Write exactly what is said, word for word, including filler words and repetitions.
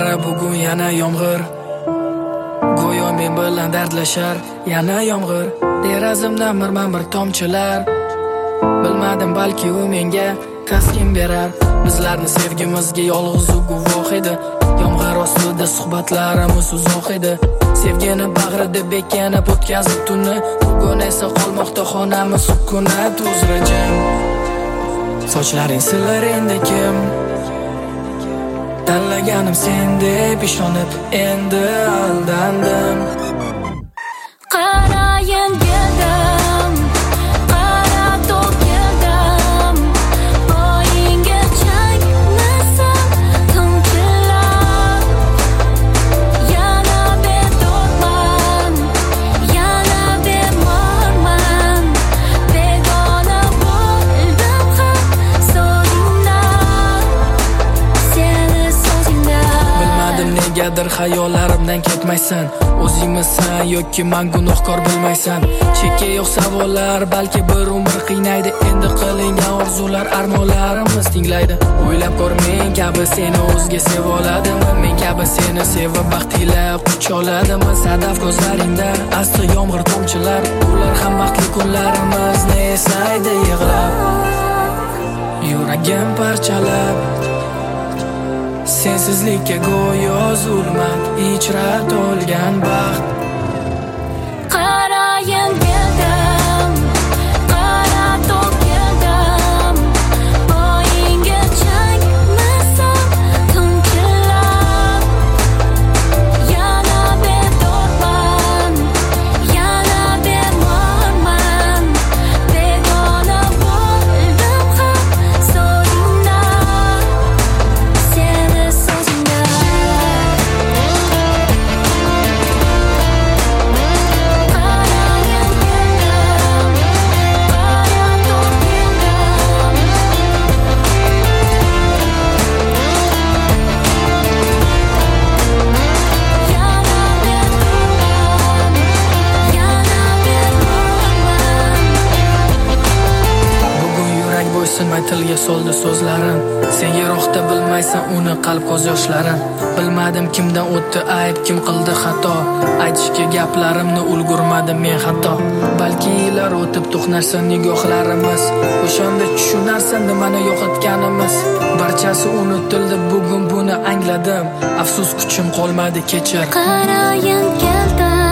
Qara bugun yana yomg'ir, go'yo men bilan dardlashar. Yana yomg'ir, derazimdan mirma-mir tomchilar. Bilmadim balki u menga taskin berar. Bizlarni sevgimizga yolg'iz u guvoh edi. Yomg'ir ostida suhbatlarimiz uzoq edi. Sevgini bag'rida bekanib o'tkazib tunni. Bugun esa qolmoqda xonamiz sukunat uzra jim. Sochlaring silar endi kim? Tanlaganim sen deb ishonib endi aldandim. Qarayim keldim, qara to'kildim. Bo'yinga changlasam tomchilar. Yana bedorman, yana bemorman. Begona bo'ldim ham so'zingdan, seni so'zingdan. Bilmadim negadir xayollarimdan ketmaysan. O'zingmisan yoki men gunohkor bilmaysan. Chekka yo'q savollar, balki bir umr qiynaydi. Endi qilingan orzular armonlarimiz tinglaydi. O'ylab ko'r, men kabi seni o'zga sev oladimi? Men kabi seni sevib baxtila quch oladimi? Sadaf ko'zlaringda asti yomg'ir tomchilar. Ular ham baxtli kunlarimizni eslaydi yig'lab. Yuragim parchalab, sensizlikka go'yo zulmat ichra to'lgan baxt. Qarayim keldim, qara to'kildim. Bo'yinga changlasam tomchilar. Yana bedorman, yana bemorman. Begona bo'ldim ham so'zingdan, seni so'zingdan. Bo'ysunmay tilga soldi so'zlarim. Sen yiroqda bilmaysan uni qalb ko'z yoshlarim. Bilmadim kimdan o'tdi ayb, kim qildi xato. Aytishga gaplarimni ulgurmadim men hatto. Balki yillar o'tib to'qnashsa nigohlarimiz. O'shanda tushunarsan nimani yo'qotganimiz. Barchasi unutildi, bugun buni angladim. Afsus kuchim qolmadi, kechir. Qarayim keldim.